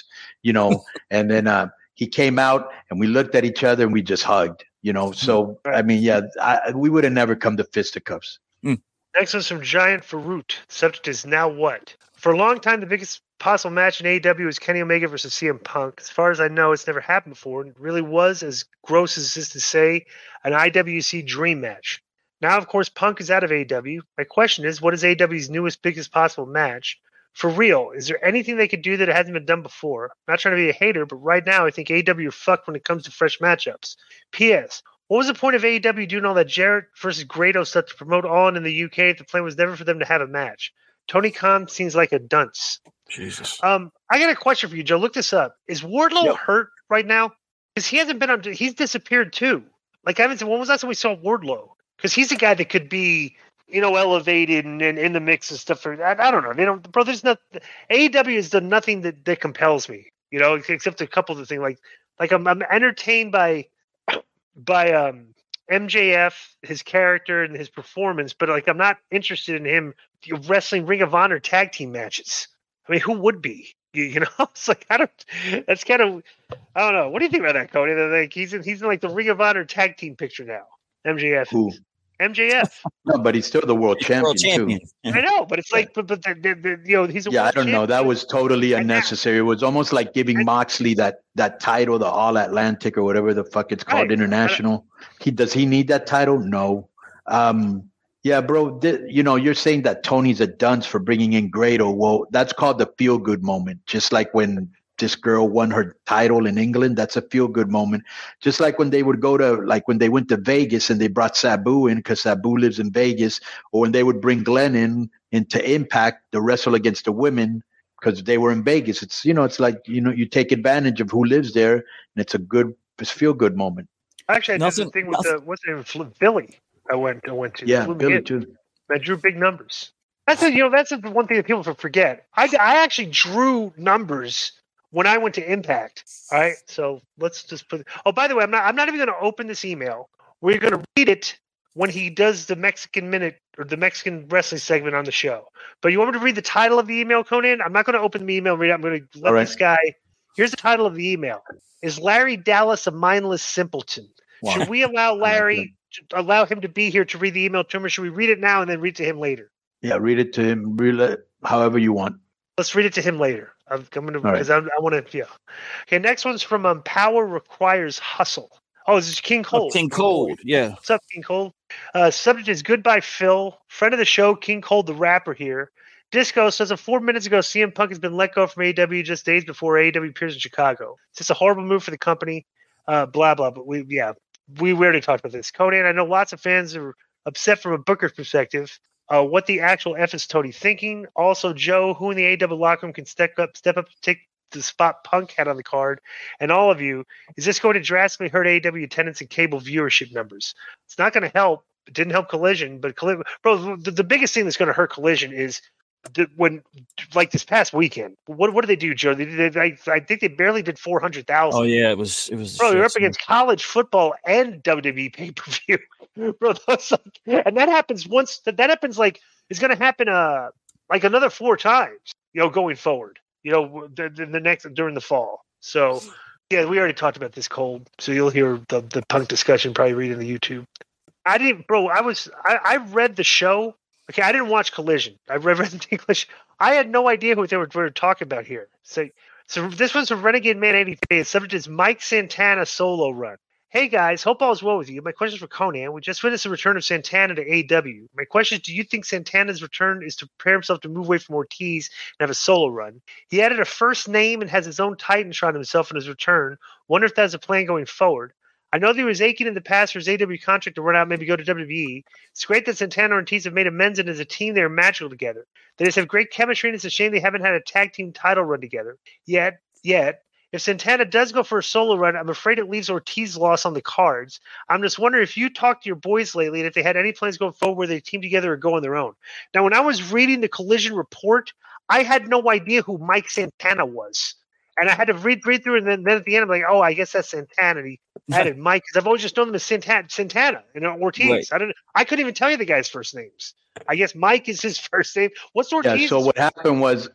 And then he came out and we looked at each other and we just hugged, So, I mean, yeah, we would have never come to fisticuffs. Next one's from Giant Faroot. The subject is now what? For a long time, the biggest possible match in AEW was Kenny Omega versus CM Punk. As far as I know, it's never happened before. And it really was, as gross as this to say, an IWC dream match. Now, of course, Punk is out of AEW. My question is, what is AEW's newest, biggest possible match? For real, is there anything they could do that hasn't been done before? I'm not trying to be a hater, but right now I think AEW are fucked when it comes to fresh matchups. P.S. What was the point of AEW doing all that Jarrett versus Grado stuff to promote All In the UK if the plan was never for them to have a match? Tony Khan seems like a dunce. Jesus. I got a question for you, Joe. Look this up. Is Wardlow hurt right now? Because he hasn't been on. He's disappeared too. Like I haven't seen. When was the last time we saw Wardlow? Because he's a guy that could be, elevated and in the mix and stuff. I don't know. They don't, bro. There's not. AEW has done nothing that compels me. Except a couple of things. Like I'm entertained by MJF, his character and his performance, but I'm not interested in him wrestling Ring of Honor tag team matches. I mean, who would be? You know, it's like that's kind of, I don't know. What do you think about that, Cody? Like he's in like the Ring of Honor tag team picture now. MJF. Who? MJF. No, but he's still the world champion too. I know, but it's like, but he's a I world don't know. That was totally unnecessary. It was almost like giving Moxley that title, the All Atlantic or whatever the fuck it's called, international. Does he need that title? No. Yeah, bro. You're saying that Tony's a dunce for bringing in Grado. Well, that's called the feel good moment. Just like when this girl won her title in England, that's a feel good moment. Just like when they would when they went to Vegas and they brought Sabu in because Sabu lives in Vegas, or when they would bring Glenn into Impact to wrestle against the women because they were in Vegas. It's like you take advantage of who lives there, and it's feel good moment. Actually, I did the thing with Philly. I went to. Yeah, Philly too. I drew big numbers. That's the one thing that people forget. I actually drew numbers when I went to Impact. All right, so let's just put. Oh, by the way, I'm not even going to open this email. We're going to read it when he does the Mexican Minute or the Mexican Wrestling segment on the show. But you want me to read the title of the email, Conan? I'm not going to open the email and read it. I'm going to let this guy. Here's the title of the email: Is Larry Dallas a mindless simpleton? Wow. Should we allow allow him to be here to read the email to him, or should we read it now and then read it to him later? Yeah, read it to him. Read it however you want. Let's read it to him later. I'm going to because I want to. Yeah. Okay. Next one's from Power Requires Hustle. Oh, this is King Cold. King Cold. Yeah. What's up, King Cold? Subject is Goodbye Phil. Friend of the show, King Cold the rapper here. Disco says 4 minutes ago, CM Punk has been let go from AEW just days before AEW appears in Chicago. It's just a horrible move for the company. Blah blah. But we already talked about this. Conan, I know lots of fans are upset from a Booker's perspective. What the actual F is Tony thinking? Also, Joe, who in the AEW locker room can step up, take the spot Punk had on the card? And all of you, is this going to drastically hurt AEW attendance and cable viewership numbers? It's not going to help. It didn't help Collision, but bro, the biggest thing that's going to hurt Collision is when, like this past weekend, what did they do, Joe? I think they barely did 400,000. Oh yeah, it was. Bro, you're up against college football and WWE pay per view, bro. And that happens once. That happens it's going to happen like another 4 times. Going forward. The next during the fall. So yeah, we already talked about this, Cold. So you'll hear the Punk discussion probably read in the YouTube. I didn't, bro. I read the show. Okay, I didn't watch Collision. I read it in English. I had no idea what they were talking about here. So this one's from Renegade Man 83. The subject is Mike Santana solo run. Hey guys, hope all is well with you. My question is for Conan. We just witnessed the return of Santana to AEW. My question is, do you think Santana's return is to prepare himself to move away from Ortiz and have a solo run? He added a first name and has his own Titantron himself in his return. Wonder if that's a plan going forward. I know that he was aching in the past for his AEW contract to run out, maybe go to WWE. It's great that Santana and Ortiz have made amends, and as a team, they are magical together. They just have great chemistry, and it's a shame they haven't had a tag team title run together. Yet, if Santana does go for a solo run, I'm afraid it leaves Ortiz's loss on the cards. I'm just wondering if you talked to your boys lately and if they had any plans going forward where they team together or go on their own. Now, when I was reading the Collision report, I had no idea who Mike Santana was. And I had to read through it, and then at the end, I'm like, oh, I guess that's Santana. And he added Mike, because I've always just known them as Santana and Ortiz. Right. I couldn't even tell you the guy's first names. I guess Mike is his first name. What's Ortiz? Yeah, so what happened was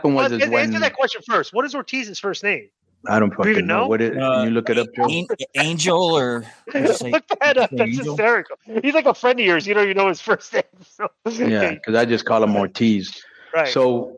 answer that question first. What is Ortiz's first name? I don't fucking know. What is? Can you look it up, Joe? Angel or look that up. That's Angel? Hysterical. He's like a friend of yours. You don't even know his first name. So. Yeah, because I just call him Ortiz. Right. So.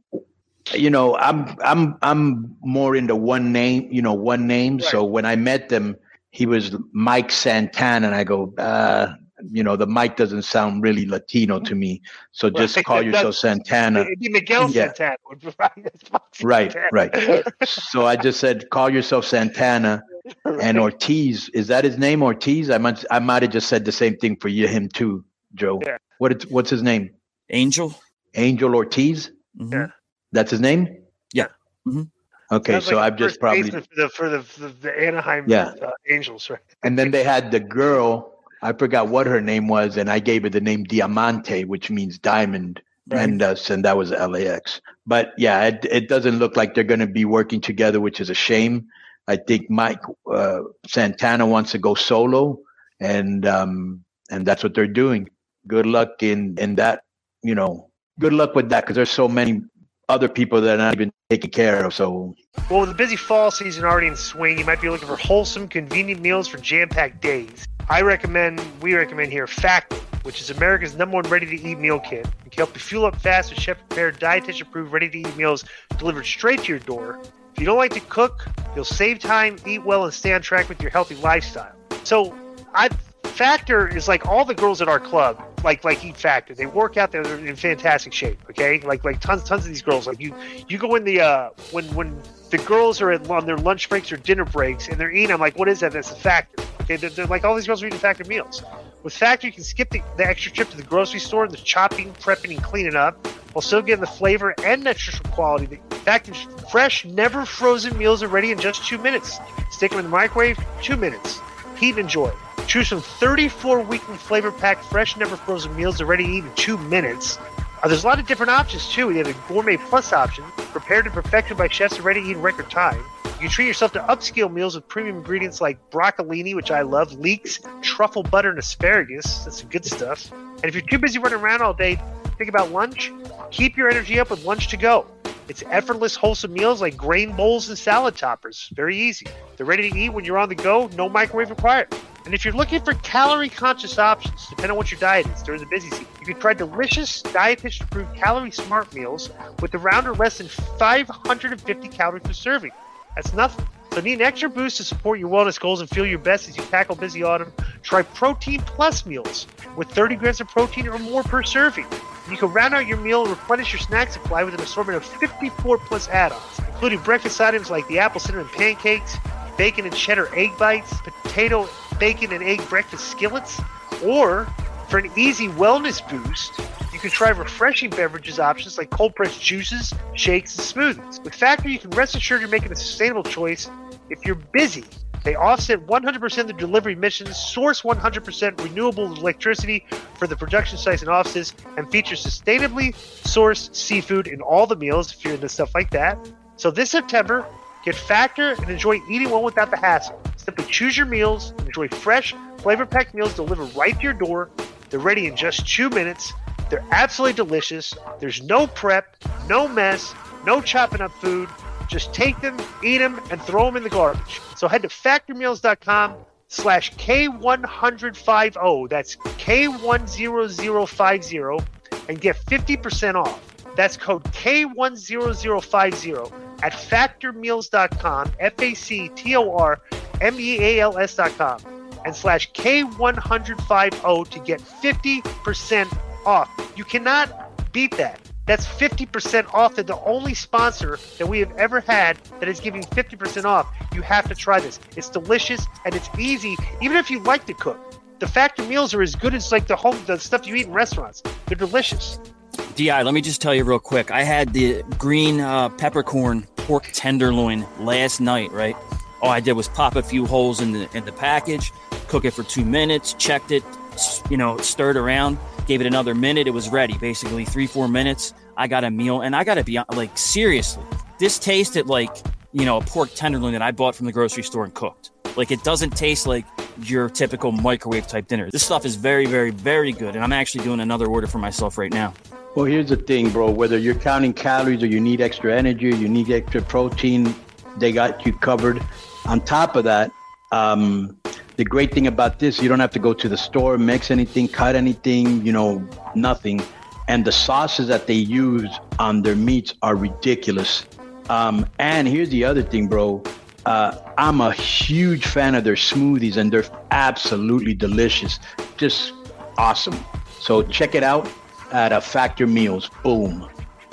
I'm more into one name. Right. So when I met them, he was Mike Santana, and I go, the Mike doesn't sound really Latino to me. So just call yourself Santana. It'd be Miguel Santana. Right. So I just said, call yourself Santana. And Ortiz, is that his name, Ortiz? I might have just said the same thing for him too, Joe. Yeah. What's his name? Angel Ortiz. Mm-hmm. Yeah. That's his name? Yeah. Mm-hmm. Okay, so I've just probably for the Anaheim Angels, right? And then they had the girl. I forgot what her name was, and I gave her the name Diamante, which means diamond, and that was LAX. But yeah, it doesn't look like they're going to be working together, which is a shame. I think Mike Santana wants to go solo, and that's what they're doing. Good luck in that. Good luck with that, because there's so many other people that are not even taken care of. So, well, with the busy fall season already in swing, you might be looking for wholesome, convenient meals for jam-packed days. We recommend here Factor, which is America's #1 ready-to-eat meal kit. It can help you fuel up fast with chef-prepared, dietitian-approved, ready-to-eat meals delivered straight to your door. If you don't like to cook, you'll save time, eat well, and stay on track with your healthy lifestyle. So, Factor is like all the girls at our club, like eat Factor. They work out, they're in fantastic shape. Okay, like tons of these girls. Like you go in the when the girls are on their lunch breaks or dinner breaks and they're eating. I'm like, what is that? That's a Factor. Okay, they're like all these girls are eating Factor meals. With Factor, you can skip the extra trip to the grocery store, the chopping, prepping, and cleaning up, while still getting the flavor and nutritional quality. Factor's fresh, never frozen meals are ready in just 2 minutes. Stick them in the microwave, 2 minutes. Heat and enjoy. Choose from 34 weekly flavor-packed, fresh, never frozen meals that are ready to eat in 2 minutes. There's a lot of different options, too. We have a Gourmet Plus option, prepared and perfected by chefs that are ready to eat in record time. You can treat yourself to upscale meals with premium ingredients like broccolini, which I love, leeks, truffle butter, and asparagus. That's some good stuff. And if you're too busy running around all day, think about lunch. Keep your energy up with Lunch to Go. It's effortless, wholesome meals like grain bowls and salad toppers. Very easy. They're ready to eat when you're on the go, no microwave required. And if you're looking for calorie-conscious options, depending on what your diet is during the busy season, you can try delicious, dietitian-approved calorie-smart meals with around or less than 550 calories per serving. That's nothing. So need an extra boost to support your wellness goals and feel your best as you tackle busy autumn? Try Protein Plus meals with 30 grams of protein or more per serving. You can round out your meal and replenish your snack supply with an assortment of 54 plus add-ons, including breakfast items like the apple cinnamon pancakes, bacon and cheddar egg bites, potato, bacon, and egg breakfast skillets. Or, for an easy wellness boost, you can try refreshing beverages options like cold-pressed juices, shakes, and smoothies. With Factor, you can rest assured you're making a sustainable choice. If you're busy, they offset 100% of the delivery emissions, source 100% renewable electricity for the production sites and offices, and feature sustainably sourced seafood in all the meals if you're into stuff like that. So this September, get Factor and enjoy eating well without the hassle. Simply choose your meals and enjoy fresh, flavor-packed meals delivered right to your door. They're ready in just 2 minutes. They're absolutely delicious. There's no prep, no mess, no chopping up food. Just take them, eat them, and throw them in the garbage. So head to factormeals.com/K10050. That's K10050 and get 50% off. That's code K10050 at factormeals.com, FACTORMEALS.com, and /K10050 to get 50% off. You cannot beat that. That's 50% off. They're the only sponsor that we have ever had that is giving 50% off. You have to try this. It's delicious and it's easy, even if you like to cook. The Factor meals are as good as like the stuff you eat in restaurants. They're delicious. DI, let me just tell you real quick. I had the green peppercorn pork tenderloin last night, right? All I did was pop a few holes in the package, cook it for 2 minutes, checked it, stirred around, gave it another minute. It was ready. Basically 3-4 minutes. I got a meal, and I got to be like, seriously, this tasted like, a pork tenderloin that I bought from the grocery store and cooked. Like, it doesn't taste like your typical microwave type dinner. This stuff is very, very, very good. And I'm actually doing another order for myself right now. Well, here's the thing, bro. Whether you're counting calories or you need extra energy, you need extra protein, they got you covered. On top of that, the great thing about this, you don't have to go to the store, mix anything, cut anything, nothing. And the sauces that they use on their meats are ridiculous. And here's the other thing, bro. I'm a huge fan of their smoothies, and they're absolutely delicious. Just awesome. So check it out at Factor Meals. Boom.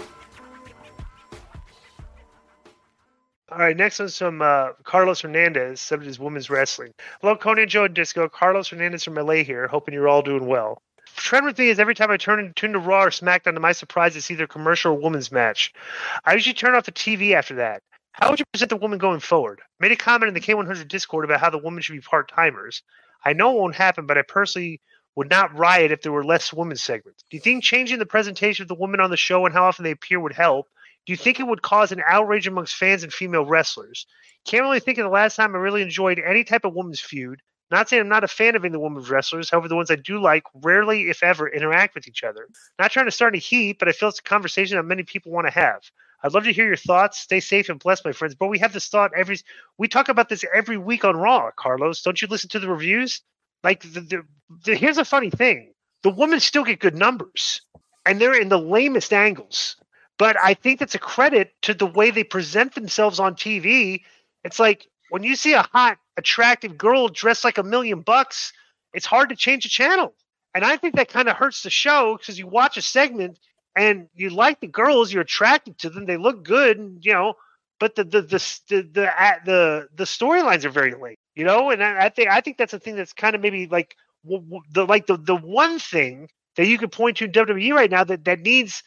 All right, next on some Carlos Hernandez, subject is women's wrestling. Hello, Conan, Joe, and Disco. Carlos Hernandez from LA here, hoping you're all doing well. The trend with me is every time I tune to Raw or SmackDown, to my surprise, it's either a commercial or women's match. I usually turn off the TV after that. How would you present the woman going forward? I made a comment in the K100 Discord about how the women should be part-timers. I know it won't happen, but I personally would not riot if there were less women's segments. Do you think changing the presentation of the women on the show and how often they appear would help? Do you think it would cause an outrage amongst fans and female wrestlers? Can't really think of the last time I really enjoyed any type of women's feud. Not saying I'm not a fan of any of the women's wrestlers. However, the ones I do like rarely, if ever, interact with each other. Not trying to start any heat, but I feel it's a conversation that many people want to have. I'd love to hear your thoughts. Stay safe and blessed, my friends. But we have this thought we talk about this every week on Raw, Carlos. Don't you listen to the reviews? Like, here's a funny thing. The women still get good numbers, and they're in the lamest angles. But I think that's a credit to the way they present themselves on TV. It's like when you see a hot, attractive girl dressed like $1 million, it's hard to change the channel. And I think that kind of hurts the show because you watch a segment and you like the girls, you're attracted to them, they look good, and, but the storylines are very lame, And I think that's a thing that's kind of maybe like the one thing that you could point to in WWE right now that needs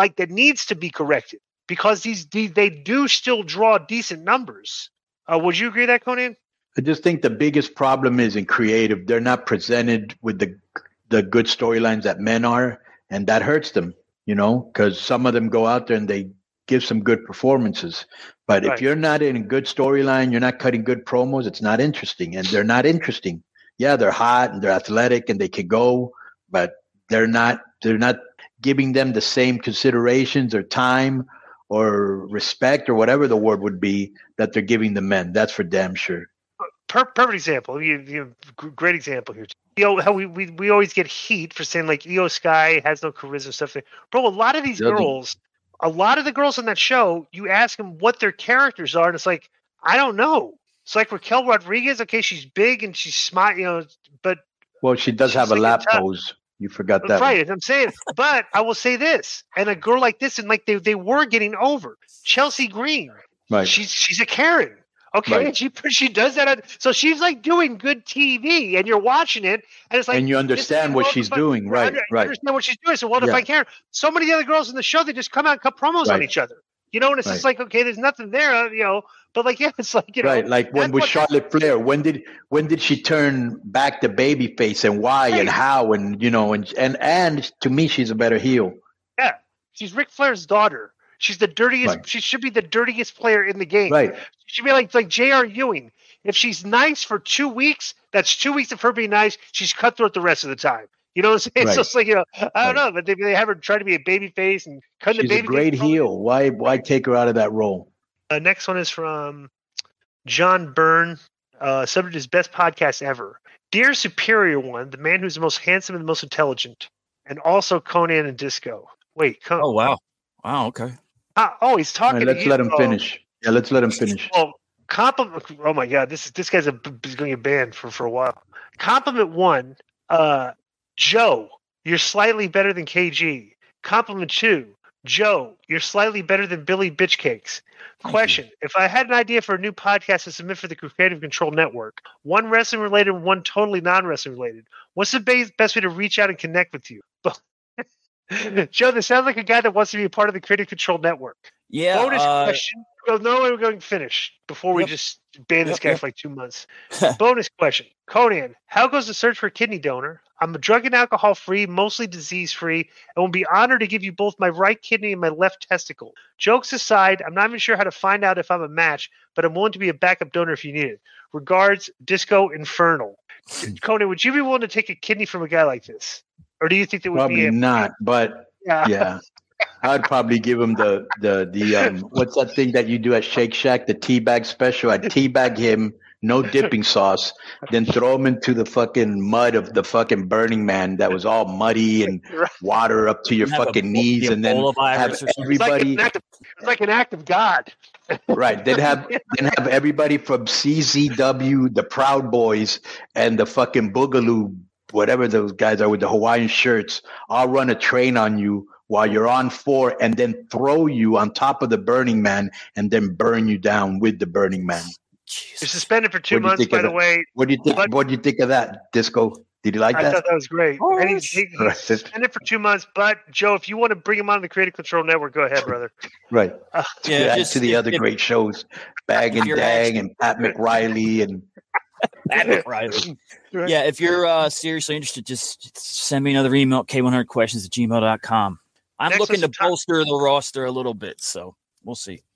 to be corrected, because they do still draw decent numbers. Would you agree with that, Conan? I just think the biggest problem is in creative. They're not presented with the good storylines that men are, and that hurts them, because some of them go out there and they give some good performances. But if you're not in a good storyline, you're not cutting good promos, it's not interesting, and they're not interesting. Yeah, they're hot and they're athletic and they could go, but they're not giving them the same considerations or time or respect or whatever the word would be that they're giving the men. That's for damn sure. Perfect example. You great example here. How we always get heat for saying like Io Sky has no charisma stuff. Bro, a lot of these girls, a lot of the girls on that show, you ask them what their characters are, and it's like, I don't know. It's like Raquel Rodriguez. Okay, she's big and she's smart, but she does have a lap pose. You forgot that. Right, I'm saying. But I will say this, and a girl like this, and like they were getting over Chelsea Green. Right. She's a Karen. Okay, right. And she does that. So she's like doing good TV, and you're watching it, and it's like, and you understand what she's doing, right? I understand what she's doing. So what if I care? So many of the other girls in the show, they just come out and cut promos on each other, and it's just like, okay, there's nothing there, But like, it's like, right, like when with Charlotte Flair, when did she turn back the baby face, and why and how, and and to me, she's a better heel. Yeah, she's Ric Flair's daughter. She's the dirtiest. Right. She should be the dirtiest player in the game. Right. She should be like J.R. Ewing. If she's nice for 2 weeks, that's 2 weeks of her being nice. She's cutthroat the rest of the time. You know what I'm saying? Right. So it's like, I don't know, but they have her try to be a baby face and cut the baby. She's a great heel. Why take her out of that role? Next one is from John Byrne. Subject is best podcast ever. Dear Superior One, the man who's the most handsome and the most intelligent, and also Conan and Disco. Wait, Oh wow, okay. He's talking. Right, let's let him finish. Yeah, let's let him finish. Well, compliment. Oh my God, this guy's going to get banned for a while. Compliment 1, Joe, you're slightly better than KG. Compliment 2, Joe, you're slightly better than Billy Bitchcakes. Question: if I had an idea for a new podcast to submit for the Creative Control Network, one wrestling related, one totally non-wrestling related, what's the best way to reach out and connect with you? Joe, this sounds like a guy that wants to be a part of the Creative Control Network. Yeah. Bonus question. No, we're going to finish before we just ban this guy for like 2 months. Bonus question. Conan, how goes the search for a kidney donor? I'm a drug and alcohol free, mostly disease free, and will be honored to give you both my right kidney and my left testicle. Jokes aside, I'm not even sure how to find out if I'm a match, but I'm willing to be a backup donor if you need it. Regards, Disco Infernal. Conan, would you be willing to take a kidney from a guy like this? Or do you think that would probably not? But yeah, I'd probably give him the what's that thing that you do at Shake Shack, the teabag special? I'd teabag him, no dipping sauce, then throw him into the fucking mud of the fucking Burning Man that was all muddy and water up to your fucking knees, and then have everybody. It's like an act of God. Right. Then have everybody from CZW, the Proud Boys, and the fucking Boogaloo, whatever those guys are with the Hawaiian shirts, I'll run a train on you while you're on 4 and then throw you on top of the Burning Man and then burn you down with the Burning Man. You're suspended for 2 months, by the way. What do you think of that, Disco? Did you like that? I thought that was great. And he's suspended for 2 months. But, Joe, if you want to bring him on the Creative Control Network, go ahead, brother. Right. To the other great shows, Bag and Dang and Pat McRiley and Pat McRiley. Yeah, if you're seriously interested, just send me another email at k100questions@gmail.com. I'm looking to bolster the roster a little bit, so we'll see.